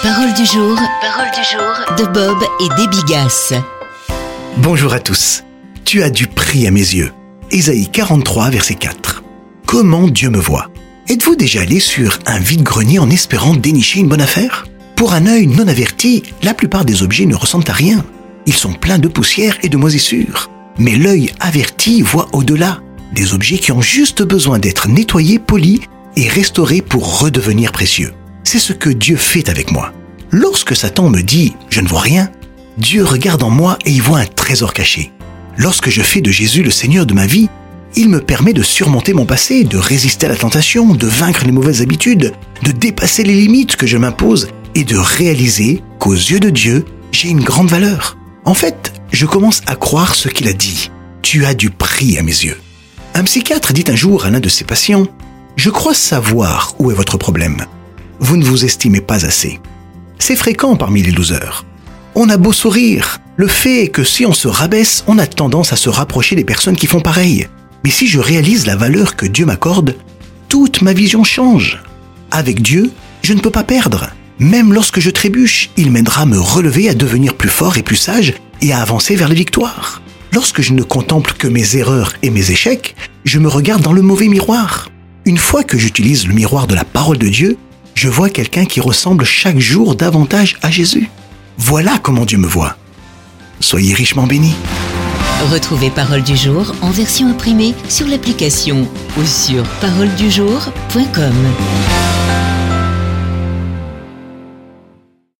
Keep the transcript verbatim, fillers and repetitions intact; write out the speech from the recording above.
Parole du jour, parole du jour de Bob et des Bigasses. Bonjour à tous. Tu as du prix à mes yeux. Ésaïe quarante-trois, verset quatre. Comment Dieu me voit? Êtes-vous déjà allé sur un vide-grenier en espérant dénicher une bonne affaire? Pour un œil non averti, la plupart des objets ne ressemblent à rien. Ils sont pleins de poussière et de moisissures. Mais l'œil averti voit au-delà, des objets qui ont juste besoin d'être nettoyés, polis et restaurés pour redevenir précieux. C'est ce que Dieu fait avec moi. Lorsque Satan me dit « je ne vois rien », Dieu regarde en moi et y voit un trésor caché. Lorsque je fais de Jésus le Seigneur de ma vie, il me permet de surmonter mon passé, de résister à la tentation, de vaincre les mauvaises habitudes, de dépasser les limites que je m'impose et de réaliser qu'aux yeux de Dieu, j'ai une grande valeur. En fait, je commence à croire ce qu'il a dit. Tu as du prix à mes yeux. Un psychiatre dit un jour à l'un de ses patients « Je crois savoir où est votre problème. Vous ne vous estimez pas assez. » C'est fréquent parmi les losers. On a beau sourire, le fait est que si on se rabaisse, on a tendance à se rapprocher des personnes qui font pareil. Mais si je réalise la valeur que Dieu m'accorde, toute ma vision change. Avec Dieu, je ne peux pas perdre. Même lorsque je trébuche, il m'aidera à me relever, à devenir plus fort et plus sage et à avancer vers la victoire. Lorsque je ne contemple que mes erreurs et mes échecs, je me regarde dans le mauvais miroir. Une fois que j'utilise le miroir de la parole de Dieu, je vois quelqu'un qui ressemble chaque jour davantage à Jésus. Voilà comment Dieu me voit. Soyez richement bénis. Retrouvez Parole du jour en version imprimée sur l'application ou sur parole du jour point com.